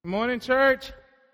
Good morning, church.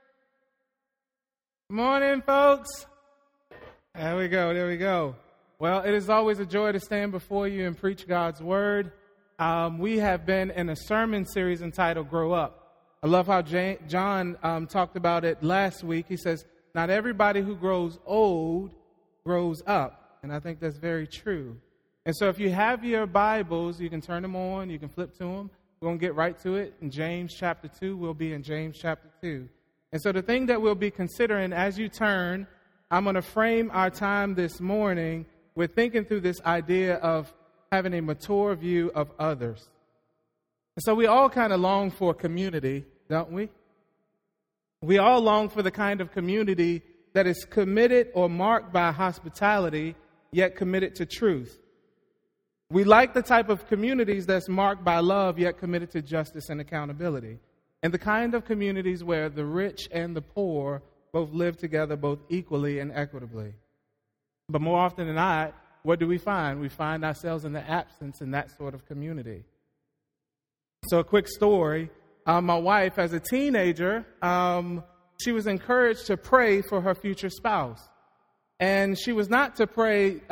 Good morning, folks. There we go. Well, it is always a joy to stand before you and preach God's word. We have been in a sermon series entitled Grow Up. I love how John talked about it last week. He says, not everybody who grows old grows up. And I think that's very true. And so if you have your Bibles, you can turn them on, you can flip to them. We're going to get right to it. In James chapter 2, we'll be in James chapter 2. And so the thing that we'll be considering as you turn, I'm going to frame our time this morning with thinking through this idea of having a mature view of others. And so we all kind of long for community, don't we? We all long for the kind of community that is committed or marked by hospitality, yet committed to truth. We like the type of communities that's marked by love, yet committed to justice and accountability. And the kind of communities where the rich and the poor both live together, both equally and equitably. But more often than not, what do we find? We find ourselves in the absence in that sort of community. So a quick story. My wife, as a teenager, she was encouraged to pray for her future spouse. And she was not to pray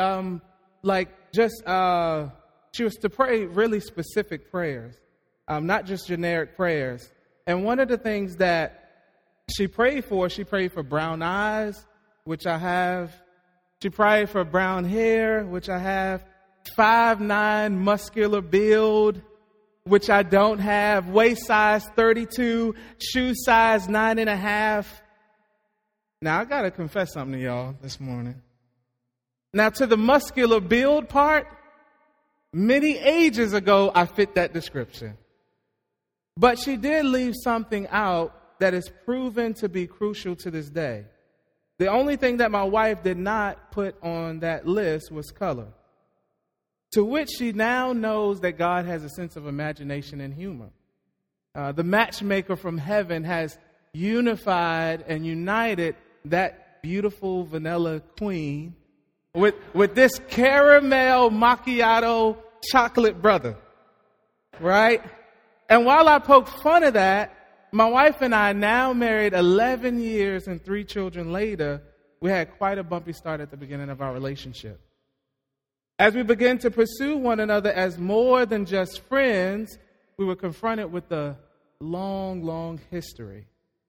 she was to pray really specific prayers, not just generic prayers. And one of the things that she prayed for brown eyes, which I have. She prayed for brown hair, which I have. 5'9" muscular build, which I don't have. Waist size 32, shoe size 9.5. Now, I got to confess something to y'all this morning. Now, to the muscular build part, many ages ago, I fit that description. But she did leave something out that is proven to be crucial to this day. The only thing that my wife did not put on that list was color, to which she now knows that God has a sense of imagination and humor. The matchmaker from heaven has unified and united that beautiful vanilla queen with this caramel macchiato chocolate brother, right? And while I poked fun at that, my wife and I, now married 11 years and 3 children later, we had quite a bumpy start at the beginning of our relationship. As we began to pursue one another as more than just friends, we were confronted with a long, long history.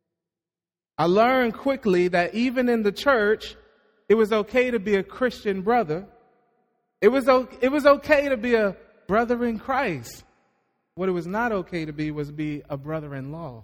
I learned quickly that even in the church, it was okay to be a Christian brother. It was okay to be a brother in Christ. What it was not okay to be was be a brother-in-law.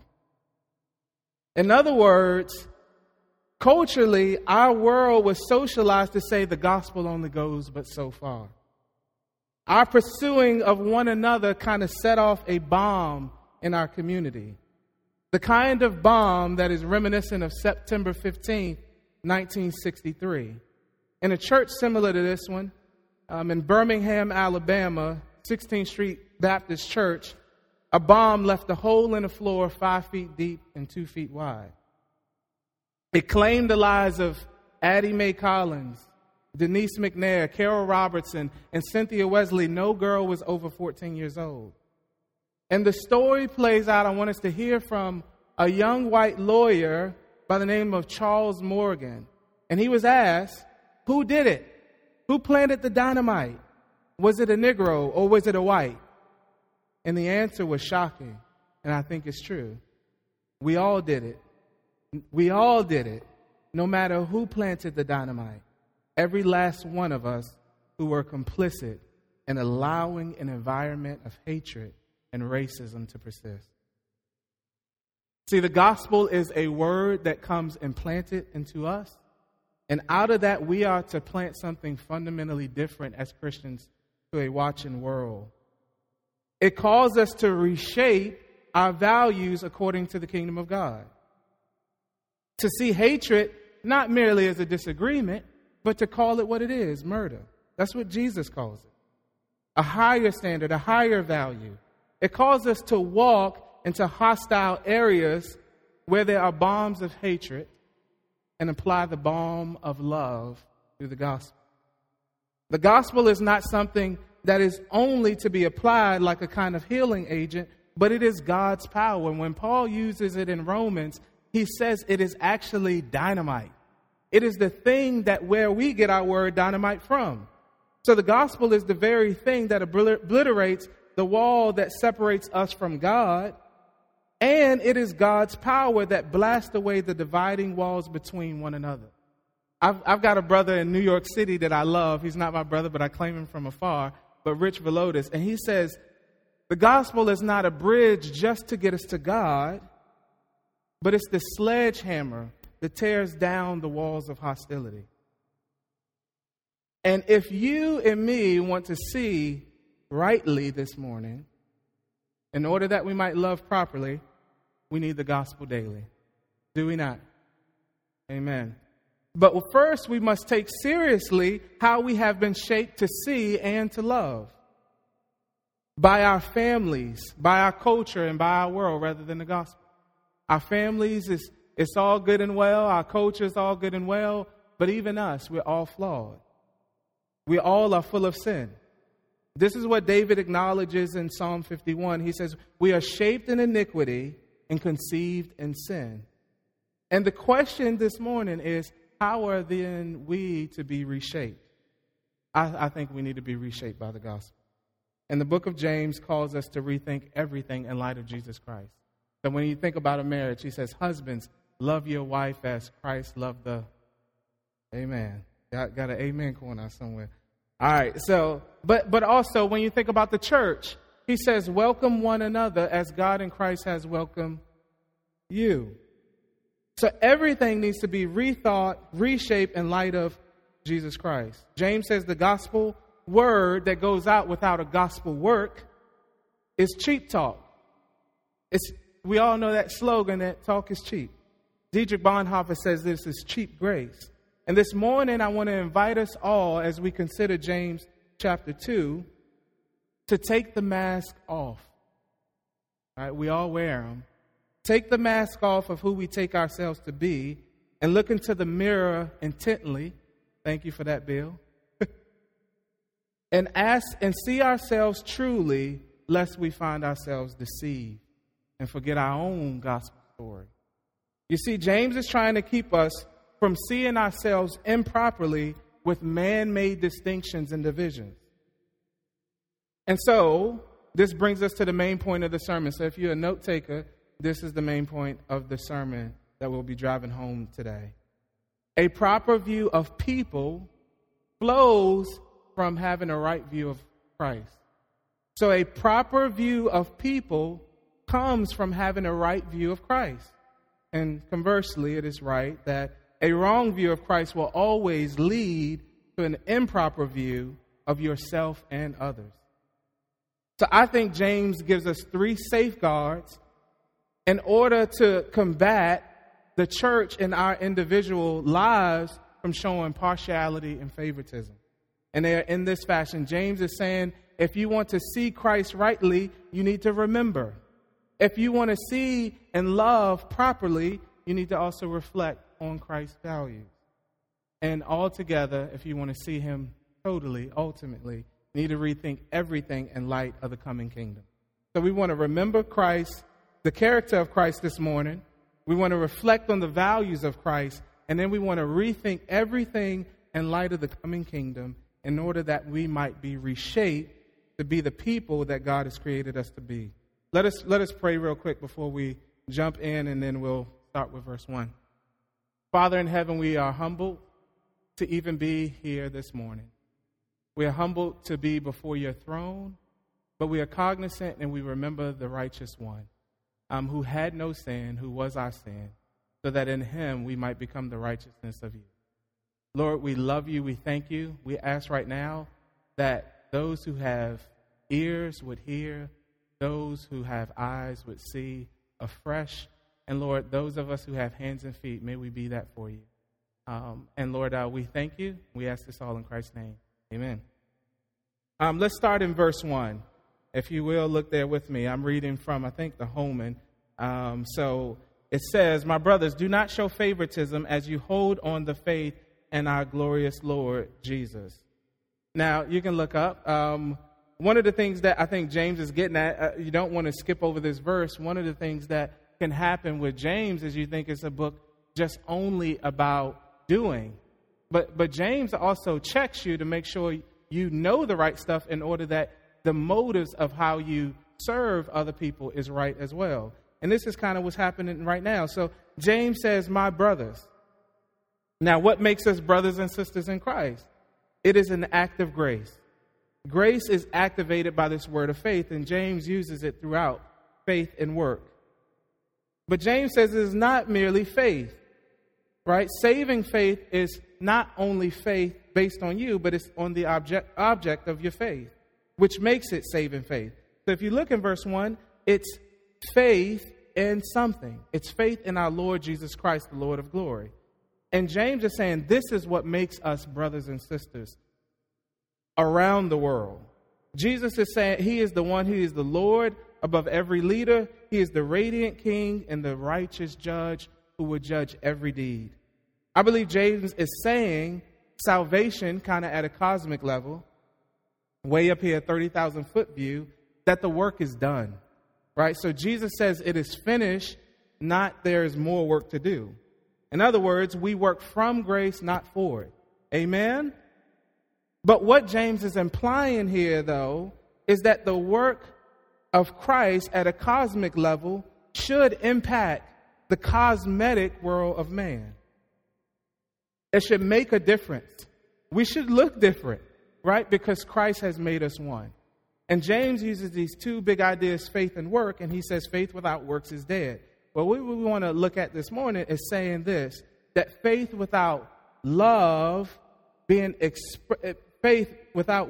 In other words, culturally, our world was socialized to say the gospel only goes but so far. Our pursuing of one another kind of set off a bomb in our community. The kind of bomb that is reminiscent of September 15th, 1963. In a church similar to this one, in Birmingham, Alabama, 16th Street Baptist Church, a bomb left a hole in the floor 5 feet deep and 2 feet wide. It claimed the lives of Addie Mae Collins, Denise McNair, Carol Robertson, and Cynthia Wesley. No girl was over 14 years old. And the story plays out. I want us to hear from a young white lawyer by the name of Charles Morgan. And he was asked, who did it? Who planted the dynamite? Was it a Negro or was it a white? And the answer was shocking, and I think it's true. We all did it. We all did it, no matter who planted the dynamite. Every last one of us who were complicit in allowing an environment of hatred and racism to persist. See, the gospel is a word that comes implanted into us. And out of that, we are to plant something fundamentally different as Christians to a watching world. It calls us to reshape our values according to the kingdom of God. To see hatred not merely as a disagreement, but to call it what it is, murder. That's what Jesus calls it. A higher standard, a higher value. It calls us to walk into hostile areas where there are bombs of hatred and apply the balm of love through the gospel. The gospel is not something that is only to be applied like a kind of healing agent but it is God's power. And when Paul uses it in Romans, he says it is actually dynamite. It is the thing that where we get our word dynamite from. So the gospel is the very thing that obliterates the wall that separates us from God. And it is God's power that blasts away the dividing walls between one another. I've got a brother in New York City that I love. He's not my brother, but I claim him from afar. But Rich Velotis. And he says, the gospel is not a bridge just to get us to God, but it's the sledgehammer that tears down the walls of hostility. And if you and me want to see rightly this morning, in order that we might love properly, we need the gospel daily. Do we not? Amen. But first, we must take seriously how we have been shaped to see and to love. By our families, by our culture, and by our world rather than the gospel. Our families, it's all good and well. Our culture is all good and well. But even us, we're all flawed. We all are full of sin. This is what David acknowledges in Psalm 51. He says, we are shaped in iniquity and conceived in sin. And the question this morning is, how are then we to be reshaped? I think we need to be reshaped by the gospel. And the book of James calls us to rethink everything in light of Jesus Christ. So when you think about a marriage, he says, husbands, love your wife as Christ loved the... Amen. Got an amen going on somewhere. All right. So, but also when you think about the church, he says, welcome one another as God in Christ has welcomed you. So everything needs to be rethought, reshaped in light of Jesus Christ. James says the gospel word that goes out without a gospel work is cheap talk. We all know that slogan that talk is cheap. Dietrich Bonhoeffer says this is cheap grace. And this morning I want to invite us all as we consider James chapter 2 to take the mask off. All right, we all wear them. Take the mask off of who we take ourselves to be and look into the mirror intently. Thank you for that, Bill. And ask and see ourselves truly, lest we find ourselves deceived and forget our own gospel story. You see, James is trying to keep us from seeing ourselves improperly with man-made distinctions and divisions. And so, this brings us to the main point of the sermon. So if you're a note taker, this is the main point of the sermon that we'll be driving home today. A proper view of people flows from having a right view of Christ. So a proper view of people comes from having a right view of Christ. And conversely, it is right that a wrong view of Christ will always lead to an improper view of yourself and others. So I think James gives us 3 safeguards in order to combat the church in our individual lives from showing partiality and favoritism. And they're in this fashion. James is saying, if you want to see Christ rightly, you need to remember. If you want to see and love properly, you need to also reflect on Christ's values. And altogether, if you want to see him totally, ultimately, you need to rethink everything in light of the coming kingdom. So we want to remember Christ, the character of Christ this morning. We want to reflect on the values of Christ. And then we want to rethink everything in light of the coming kingdom in order that we might be reshaped to be the people that God has created us to be. Let us pray real quick before we jump in, and then we'll start with verse 1. Father in heaven, we are humbled to even be here this morning. We are humbled to be before your throne, but we are cognizant and we remember the righteous one who had no sin, who was our sin, so that in him we might become the righteousness of you. Lord, we love you. We thank you. We ask right now that those who have ears would hear, those who have eyes would see afresh. And Lord, those of us who have hands and feet, may we be that for you. And Lord, we thank you. We ask this all in Christ's name. Amen. Let's start in verse 1. If you will, look there with me. I'm reading from, I think, the Holman. So it says, my brothers, do not show favoritism as you hold on the faith in our glorious Lord Jesus. Now, you can look up. one of the things that I think James is getting at, you don't want to skip over this verse. One of the things that can happen with James is you think it's a book just only about doing. But James also checks you to make sure you know the right stuff in order that the motives of how you serve other people is right as well. And this is kind of what's happening right now. So James says, my brothers. Now, what makes us brothers and sisters in Christ? It is an act of grace. Grace is activated by this word of faith, and James uses it throughout, faith and work. But James says it is not merely faith, right? Saving faith is not only faith based on you, but it's on the object of your faith, which makes it saving faith. So if you look in verse 1, it's faith in something. It's faith in our Lord Jesus Christ, the Lord of glory. And James is saying this is what makes us brothers and sisters around the world. Jesus is saying he is the one who is the Lord above every leader. He is the radiant king and the righteous judge who will judge every deed. I believe James is saying salvation kind of at a cosmic level, way up here, 30,000 foot view, that the work is done, right? So Jesus says it is finished, not there is more work to do. In other words, we work from grace, not for it. Amen? But what James is implying here, though, is that the work of Christ at a cosmic level should impact the cosmetic world of man. It should make a difference. We should look different, right? Because Christ has made us one. And James uses these two big ideas, faith and work, and he says faith without works is dead. Well, what we want to look at this morning is saying this, that faith without love faith without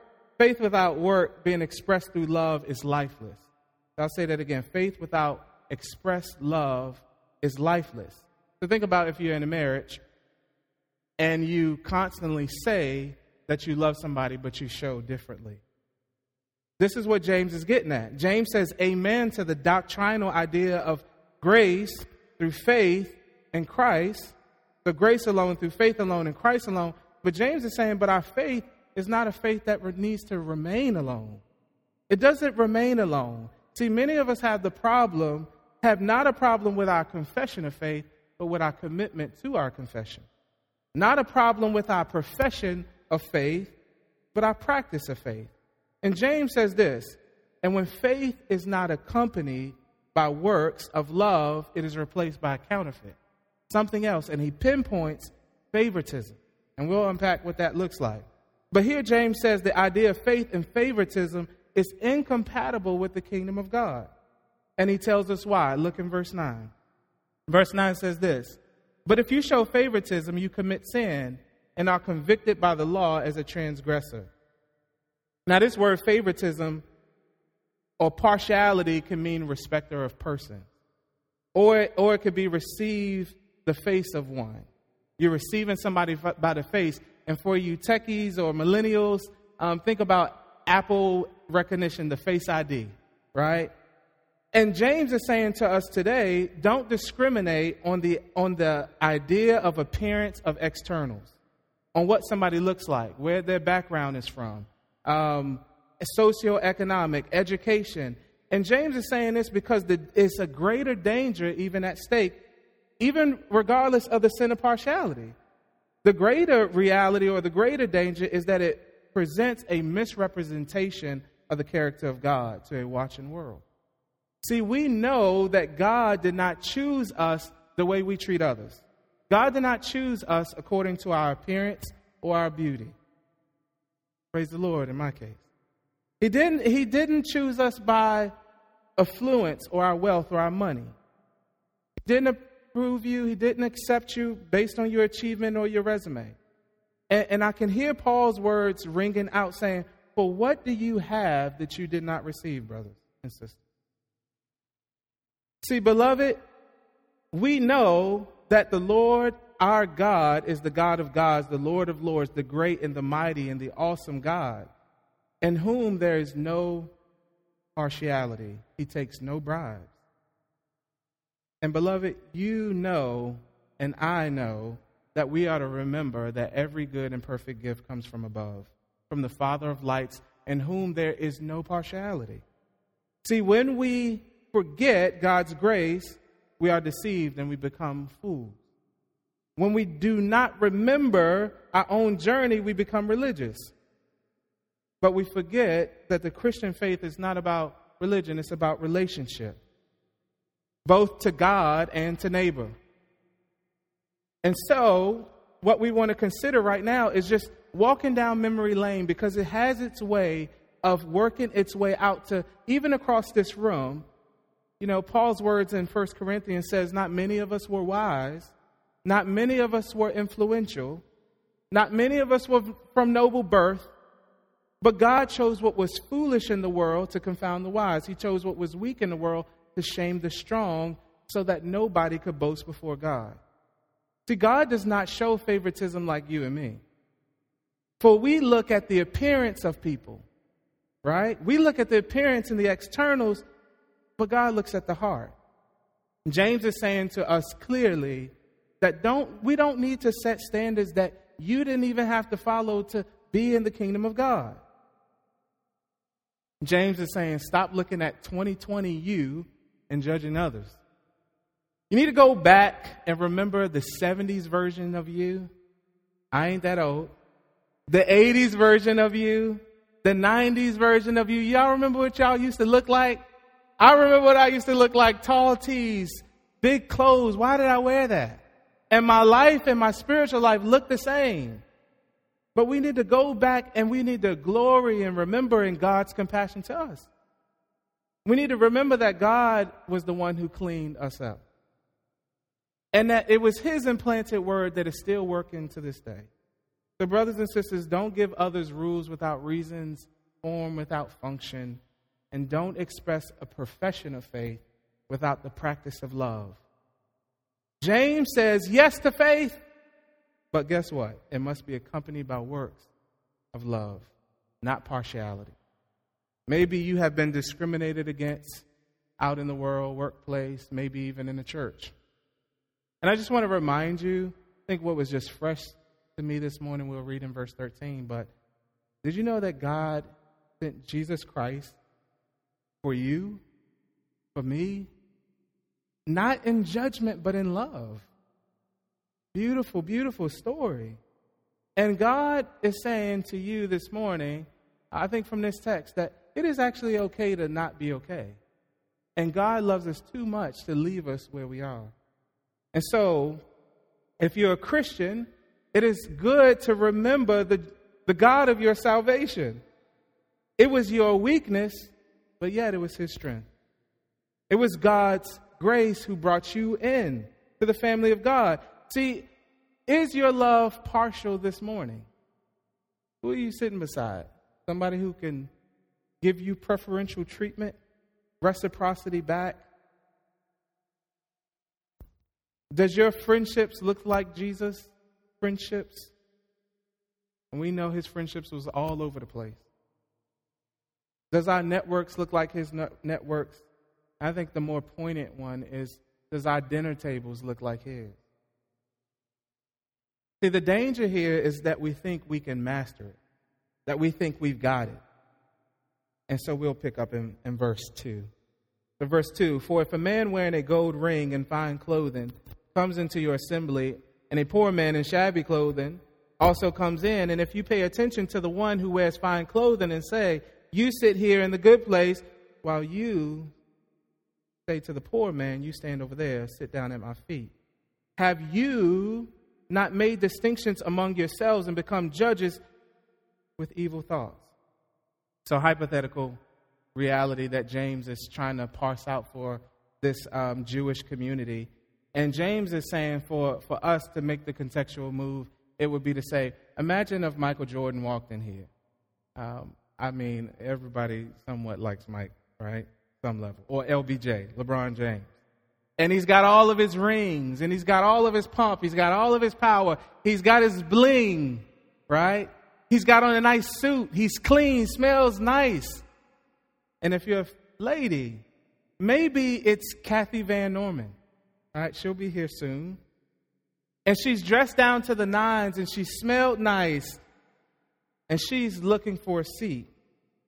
work being expressed through love is lifeless. I'll say that again. Faith without expressed love is lifeless. So think about if you're in a marriage and you constantly say that you love somebody, but you show differently. This is what James is getting at. James says amen to the doctrinal idea of grace through faith in Christ, the grace alone, through faith alone, in Christ alone. But James is saying, but our faith is not a faith that needs to remain alone. It doesn't remain alone. See, many of us have not a problem with our confession of faith, but with our commitment to our confession. Not a problem with our profession of faith, but our practice of faith. And James says this, and when faith is not accompanied by works of love, it is replaced by a counterfeit, something else. And he pinpoints favoritism. And we'll unpack what that looks like. But here James says the idea of faith and favoritism is incompatible with the kingdom of God. And he tells us why. Look in verse 9. Verse 9 says this, but if you show favoritism, you commit sin and are convicted by the law as a transgressor. Now, this word favoritism or partiality can mean respecter of person. Or it could be receive the face of one. You're receiving somebody by the face. And for you techies or millennials, think about Apple recognition, the Face ID, right? And James is saying to us today, don't discriminate on the idea of appearance of externals, on what somebody looks like, where their background is from, socioeconomic, education. And James is saying this because it's a greater danger even at stake, even regardless of the sin of partiality. The greater reality or the greater danger is that it presents a misrepresentation of the character of God to a watching world. See, we know that God did not choose us the way we treat others. God did not choose us according to our appearance or our beauty. Praise the Lord in my case. He didn't choose us by affluence or our wealth or our money. He didn't approve you. He didn't accept you based on your achievement or your resume. And I can hear Paul's words ringing out saying, "For what do you have that you did not receive, brothers and sisters?" See, beloved, we know that the Lord, our God, is the God of gods, the Lord of lords, the great and the mighty and the awesome God, in whom there is no partiality. He takes no bribes. And beloved, you know, and I know, that we ought to remember that every good and perfect gift comes from above, from the Father of lights, in whom there is no partiality. See, when we forget God's grace, we are deceived and we become fools. When we do not remember our own journey, we become religious. But we forget that the Christian faith is not about religion, it's about relationship, both to God and to neighbor. And so, what we want to consider right now is just walking down memory lane, because it has its way of working its way out to even across this room. You know, Paul's words in 1 Corinthians says, not many of us were wise, not many of us were influential, not many of us were from noble birth, but God chose what was foolish in the world to confound the wise. He chose what was weak in the world to shame the strong, so that nobody could boast before God. See, God does not show favoritism like you and me. For we look at the appearance of people, right? We look at the appearance and the externals, but God looks at the heart. James is saying to us clearly that we don't need to set standards that you didn't even have to follow to be in the kingdom of God. James is saying, stop looking at 2020 you and judging others. You need to go back and remember the 70s version of you. I ain't that old. The 80s version of you. The 90s version of you. Y'all remember what y'all used to look like? I remember what I used to look like. Tall tees, big clothes. Why did I wear that? And my life and my spiritual life look the same. But we need to go back and we need to glory and remember in God's compassion to us. We need to remember that God was the one who cleaned us up. And that it was His implanted word that is still working to this day. So brothers and sisters, don't give others rules without reasons, form without function, and don't express a profession of faith without the practice of love. James says yes to faith, but guess what? It must be accompanied by works of love, not partiality. Maybe you have been discriminated against out in the world, workplace, maybe even in the church. And I just want to remind you, I think what was just fresh to me this morning, we'll read in verse 13, but did you know that God sent Jesus Christ for you, for me, not in judgment, but in love? Beautiful, beautiful story. And God is saying to you this morning, I think from this text, that it is actually okay to not be okay. And God loves us too much to leave us where we are. And so, if you're a Christian, it is good to remember the God of your salvation. It was your weakness, but yet it was His strength. It was God's grace who brought you in to the family of God. See, is your love partial this morning? Who are you sitting beside? Somebody who can give you preferential treatment, reciprocity back? Does your friendships look like Jesus' friendships? And we know His friendships was all over the place. Does our networks look like His networks? I think the more poignant one is, does our dinner tables look like His? See, the danger here is that we think we can master it, that we think we've got it. And so we'll pick up in verse 2. So verse 2, for if a man wearing a gold ring and fine clothing comes into your assembly, and a poor man in shabby clothing also comes in, and if you pay attention to the one who wears fine clothing and say, you sit here in the good place, while you say to the poor man, you stand over there, sit down at my feet. Have you not made distinctions among yourselves and become judges with evil thoughts? So hypothetical reality that James is trying to parse out for this Jewish community. And James is saying for us to make the contextual move, it would be to say, imagine if Michael Jordan walked in here. I mean, everybody somewhat likes Mike, right? Some level. Or LBJ, LeBron James. And he's got all of his rings, and he's got all of his pump, he's got all of his power, he's got his bling, right? He's got on a nice suit, he's clean, smells nice. And if you're a lady, maybe it's Kathy Van Norman, right? She'll be here soon. And she's dressed down to the nines, and she smelled nice, and she's looking for a seat.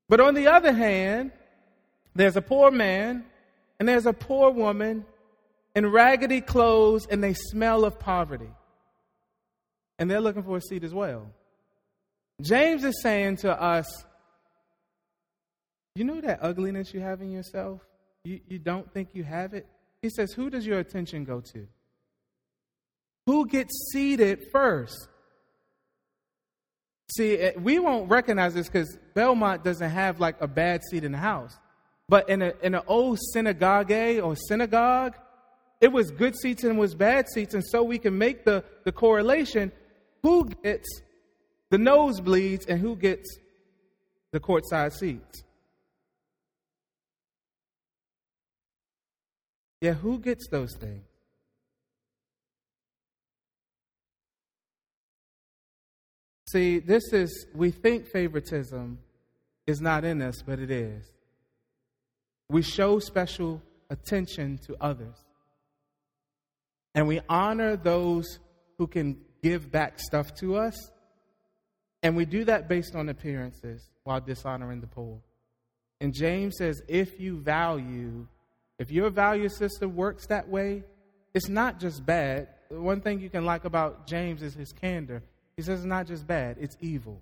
But on the other hand, there's a poor man and there's a poor woman in raggedy clothes, and they smell of poverty. And they're looking for a seat as well. James is saying to us, you know that ugliness you have in yourself? You don't think you have it? He says, who does your attention go to? Who gets seated first? See, we won't recognize this because Belmont doesn't have like a bad seat in the house. But in an old synagogue or synagogue, it was good seats and was bad seats. And so we can make the correlation. Who gets the nosebleeds and who gets the courtside seats? Yeah, who gets those things? See, we think favoritism is not in us, but it is. We show special attention to others. And we honor those who can give back stuff to us. And we do that based on appearances while dishonoring the poor. And James says, if your value system works that way, it's not just bad. One thing you can like about James is his candor. He says it's not just bad, it's evil.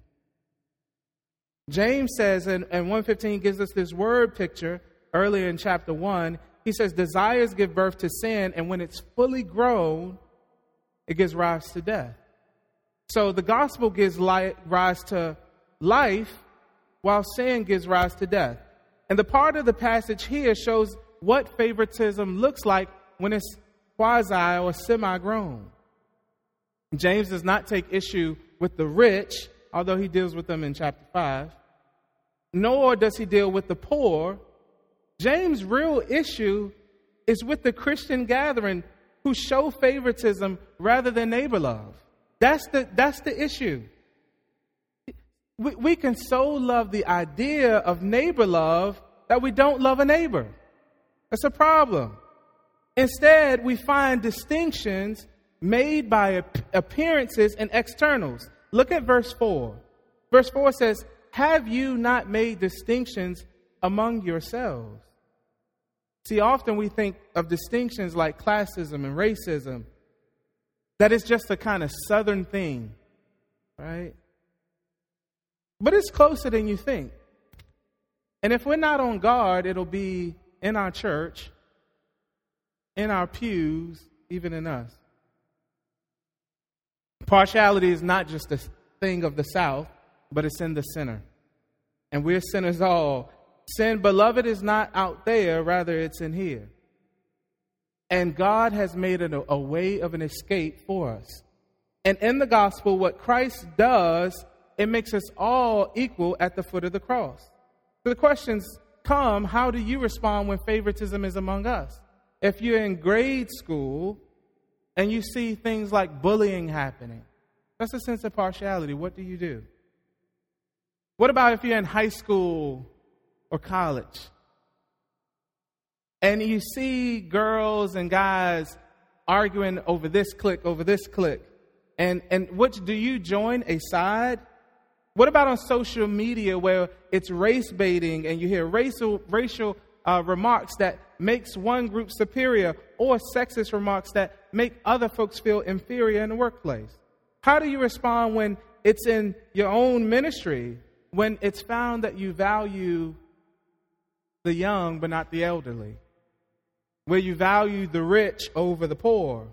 James says, and 1:15 gives us this word picture earlier in chapter 1. He says, desires give birth to sin, and when it's fully grown, it gives rise to death. So the gospel gives rise to life, while sin gives rise to death. And the part of the passage here shows what favoritism looks like when it's quasi or semi-grown. James does not take issue with the rich, although he deals with them in chapter 5. Nor does he deal with the poor. James' real issue is with the Christian gathering who show favoritism rather than neighbor love. That's the issue. We can so love the idea of neighbor love that we don't love a neighbor. That's a problem. Instead, we find distinctions made by appearances and externals. Look at verse 4. Verse 4 says, have you not made distinctions among yourselves? See, often we think of distinctions like classism and racism, that it's just a kind of southern thing, right? But it's closer than you think. And if we're not on guard, it'll be in our church, in our pews, even in us. Partiality is not just a thing of the South, but it's in the center. And we're sinners all. Sin, beloved, is not out there, rather it's in here. And God has made it a way of an escape for us. And in the gospel, what Christ does, it makes us all equal at the foot of the cross. So the questions come, how do you respond when favoritism is among us? If you're in grade school and you see things like bullying happening, that's a sense of partiality. What do you do? What about if you're in high school or college and you see girls and guys arguing over this clique, and which do you join a side? What about on social media where it's race baiting and you hear racial remarks that makes one group superior, or sexist remarks that make other folks feel inferior in the workplace? How do you respond when it's in your own ministry, when it's found that you value the young but not the elderly, where you value the rich over the poor?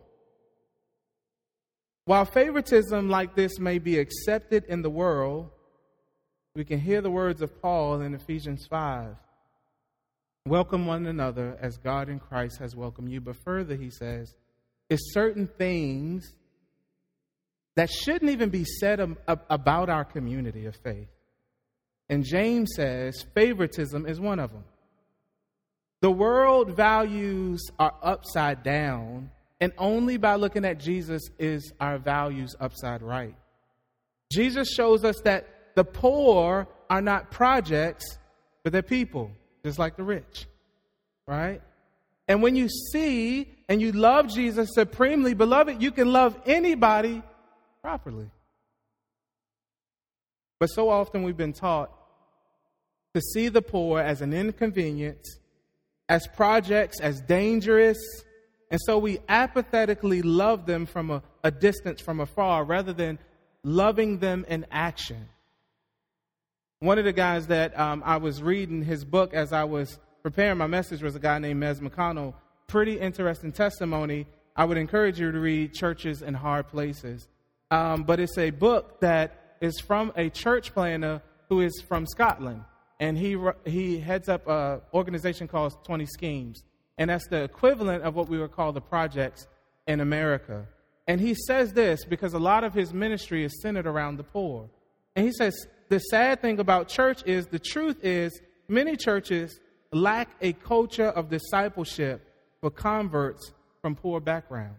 While favoritism like this may be accepted in the world, we can hear the words of Paul in Ephesians 5. Welcome one another as God in Christ has welcomed you. But further, he says, it's certain things that shouldn't even be said about our community of faith. And James says favoritism is one of them. The world values are upside down, and only by looking at Jesus is our values upside right. Jesus shows us that the poor are not projects, but they're people, just like the rich, right? And when you see and you love Jesus supremely, beloved, you can love anybody properly. But so often we've been taught to see the poor as an inconvenience, as projects, as dangerous. And so we apathetically love them from a distance, from afar, rather than loving them in action. One of the guys that I was reading his book as I was preparing my message was a guy named Mez McConnell. Pretty interesting testimony. I would encourage you to read Churches in Hard Places. But it's a book that is from a church planner who is from Scotland. And he heads up an organization called 20 Schemes. And that's the equivalent of what we would call the projects in America. And he says this because a lot of his ministry is centered around the poor. And he says, the sad thing about church is, the truth is, many churches lack a culture of discipleship for converts from poor backgrounds.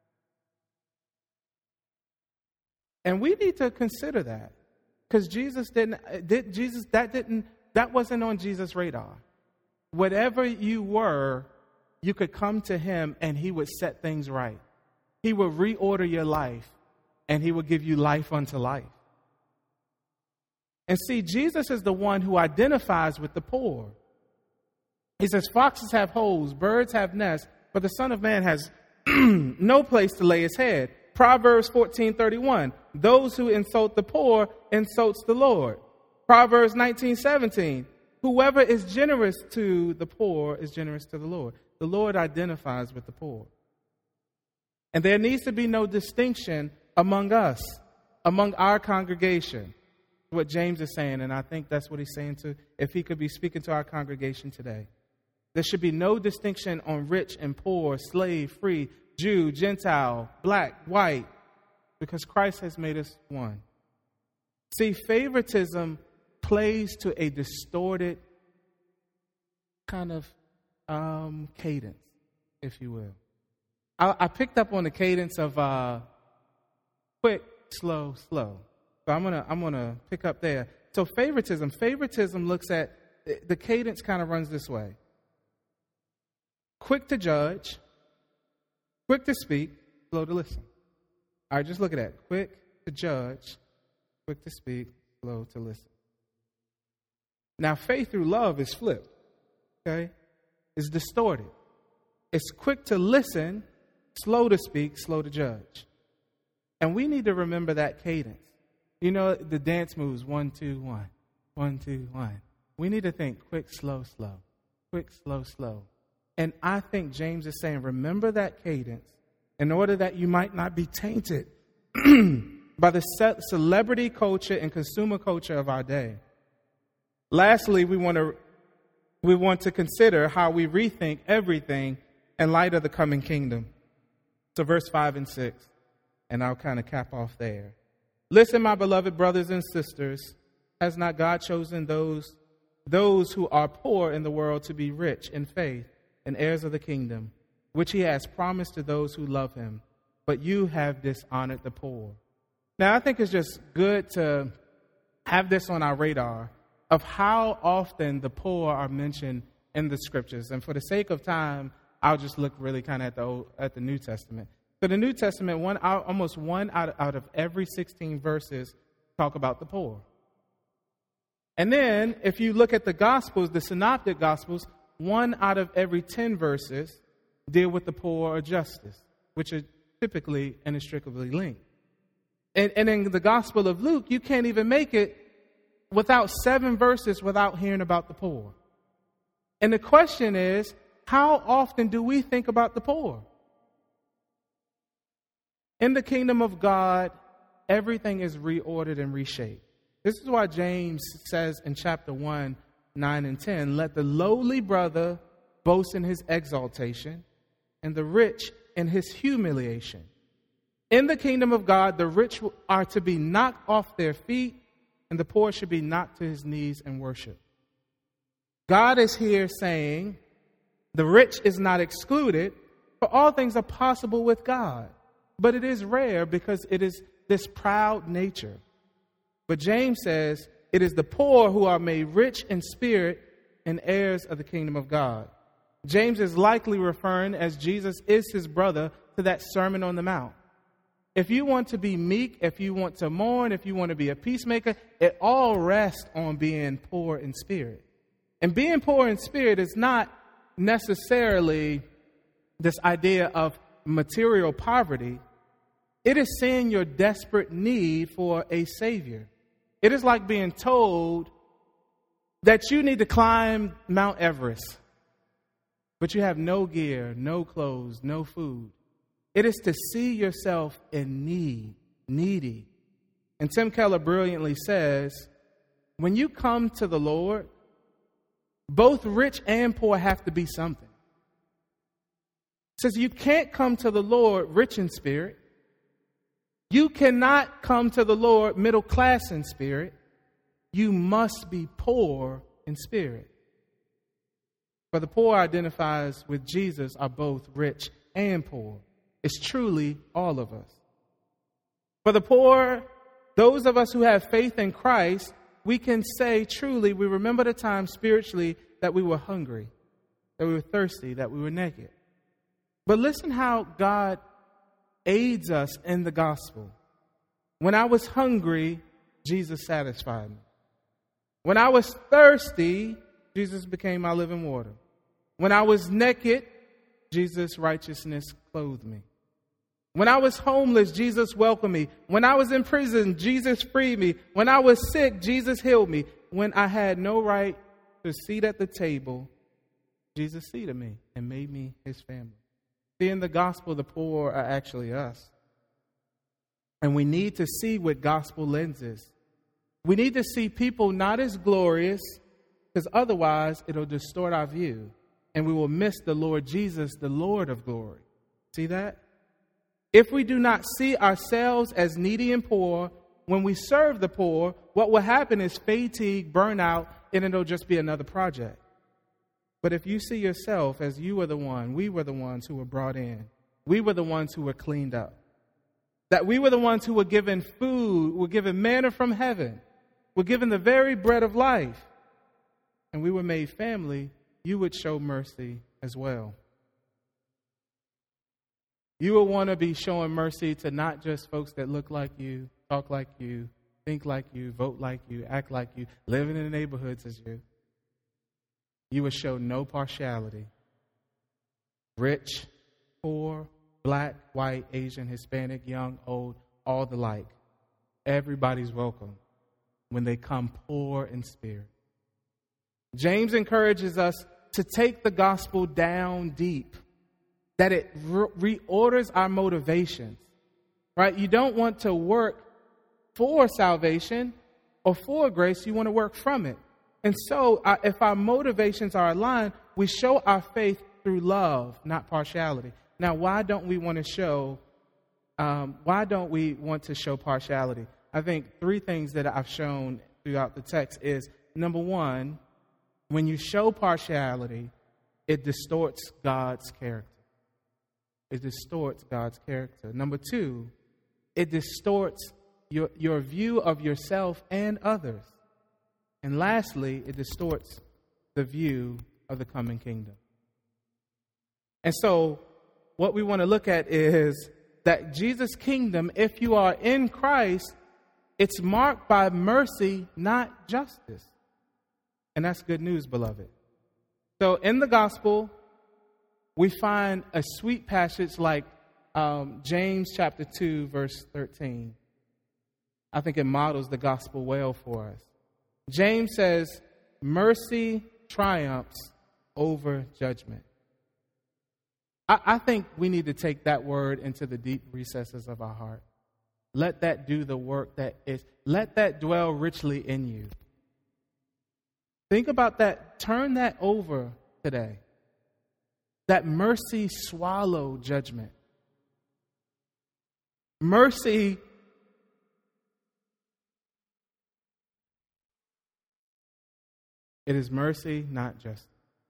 And we need to consider that, because that wasn't on Jesus' radar. Whatever you were, you could come to him and he would set things right. He would reorder your life and he would give you life unto life. And see, Jesus is the one who identifies with the poor. He says, foxes have holes, birds have nests, but the Son of Man has no place to lay his head. Proverbs 14:31, those who insult the poor insults the Lord. Proverbs 19:17, whoever is generous to the poor is generous to the Lord. The Lord identifies with the poor. And there needs to be no distinction among us, among our congregation. What James is saying, and I think that's what he's saying to, if he could be speaking to our congregation today. There should be no distinction on rich and poor, slave, free, Jew, Gentile, black, white, because Christ has made us one. See, favoritism plays to a distorted kind of cadence, if you will. I picked up on the cadence of quick, slow, slow. So I'm gonna pick up there. So favoritism looks at, the cadence kind of runs this way. Quick to judge, quick to speak, slow to listen. All right, just look at that. Quick to judge, quick to speak, slow to listen. Now, faith through love is flipped, okay? It's distorted. It's quick to listen, slow to speak, slow to judge. And we need to remember that cadence. You know, the dance moves, 1, 2, 1, 1, 2, 1. We need to think quick, slow, slow, quick, slow, slow. And I think James is saying, remember that cadence in order that you might not be tainted by the celebrity culture and consumer culture of our day. Lastly, we want to consider how we rethink everything in light of the coming kingdom. So verse 5 and 6, and I'll kind of cap off there. Listen, my beloved brothers and sisters, has not God chosen those who are poor in the world to be rich in faith and heirs of the kingdom, which he has promised to those who love him? But you have dishonored the poor. Now, I think it's just good to have this on our radar of how often the poor are mentioned in the scriptures. And for the sake of time, I'll just look really kind of at the New Testament. So the New Testament, almost one out of every 16 verses talk about the poor. And then if you look at the Gospels, the Synoptic Gospels, 1 out of every 10 verses deal with the poor or justice, which are typically inextricably linked. And in the Gospel of Luke, you can't even make it without 7 verses without hearing about the poor. And the question is, how often do we think about the poor? In the kingdom of God, everything is reordered and reshaped. This is why James says in chapter 1, 9 and 10, let the lowly brother boast in his exaltation and the rich in his humiliation. In the kingdom of God, the rich are to be knocked off their feet and the poor should be knocked to his knees and worship. God is here saying the rich is not excluded, for all things are possible with God. But it is rare because it is this proud nature. But James says it is the poor who are made rich in spirit and heirs of the kingdom of God. James is likely referring, as Jesus is his brother, to that Sermon on the Mount. If you want to be meek, if you want to mourn, if you want to be a peacemaker, it all rests on being poor in spirit. And being poor in spirit is not necessarily this idea of material poverty. It is seeing your desperate need for a Savior. It is like being told that you need to climb Mount Everest, but you have no gear, no clothes, no food. It is to see yourself in needy. And Tim Keller brilliantly says, when you come to the Lord, both rich and poor have to be something. It says you can't come to the Lord rich in spirit. You cannot come to the Lord middle class in spirit. You must be poor in spirit. For the poor identifies with Jesus are both rich and poor. It's truly all of us. For the poor, those of us who have faith in Christ, we can say truly we remember the time spiritually that we were hungry, that we were thirsty, that we were naked. But listen how God aids us in the gospel. When I was hungry, Jesus satisfied me. When I was thirsty, Jesus became my living water. When I was naked, Jesus' righteousness clothed me. When I was homeless, Jesus welcomed me. When I was in prison, Jesus freed me. When I was sick, Jesus healed me. When I had no right to seat at the table, Jesus seated me and made me his family. See, in the gospel, the poor are actually us. And we need to see with gospel lenses. We need to see people not as glorious, because otherwise it'll distort our view. And we will miss the Lord Jesus, the Lord of glory. See that? If we do not see ourselves as needy and poor, when we serve the poor, what will happen is fatigue, burnout, and it'll just be another project. But if you see yourself as you were the one, we were the ones who were brought in. We were the ones who were cleaned up. That we were the ones who were given food, were given manna from heaven, were given the very bread of life. And we were made family, you would show mercy as well. You will want to be showing mercy to not just folks that look like you, talk like you, think like you, vote like you, act like you, living in the neighborhoods as you. You will show no partiality. Rich, poor, black, white, Asian, Hispanic, young, old, all the like. Everybody's welcome when they come poor in spirit. James encourages us to take the gospel down deep, that it reorders our motivations, right? You don't want to work for salvation or for grace. You want to work from it. And so if our motivations are aligned, we show our faith through love, not partiality. Now, why don't we want to show partiality? I think three things that I've shown throughout the text is, number one, when you show partiality, it distorts God's character. It distorts God's character. Number two, it distorts your view of yourself and others. And lastly, it distorts the view of the coming kingdom. And so what we want to look at is that Jesus' kingdom, if you are in Christ, it's marked by mercy, not justice. And that's good news, beloved. So in the gospel, we find a sweet passage like James chapter 2, verse 13. I think it models the gospel well for us. James says, mercy triumphs over judgment. I think we need to take that word into the deep recesses of our heart. Let that do the work let that dwell richly in you. Think about that. Turn that over today. That mercy swallowed judgment. Mercy it is mercy, not justice.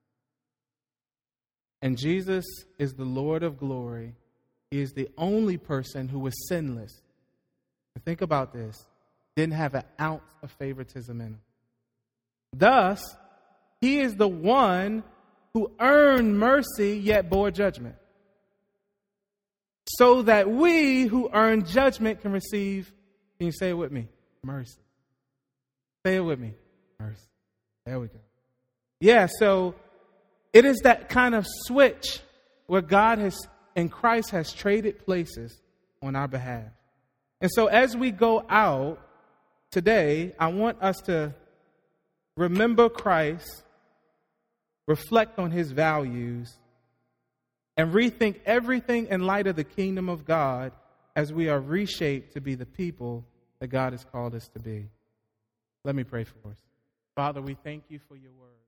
And Jesus is the Lord of glory. He is the only person who was sinless. Think about this. Didn't have an ounce of favoritism in him. Thus, he is the one who earned mercy yet bore judgment. so that we who earn judgment can receive, can you say it with me? Mercy. Say it with me. Mercy. There we go. Yeah, so it is that kind of switch where God has, and Christ has traded places on our behalf. And so as we go out today, I want us to remember Christ, reflect on his values, and rethink everything in light of the kingdom of God as we are reshaped to be the people that God has called us to be. Let me pray for us. Father, we thank you for your word.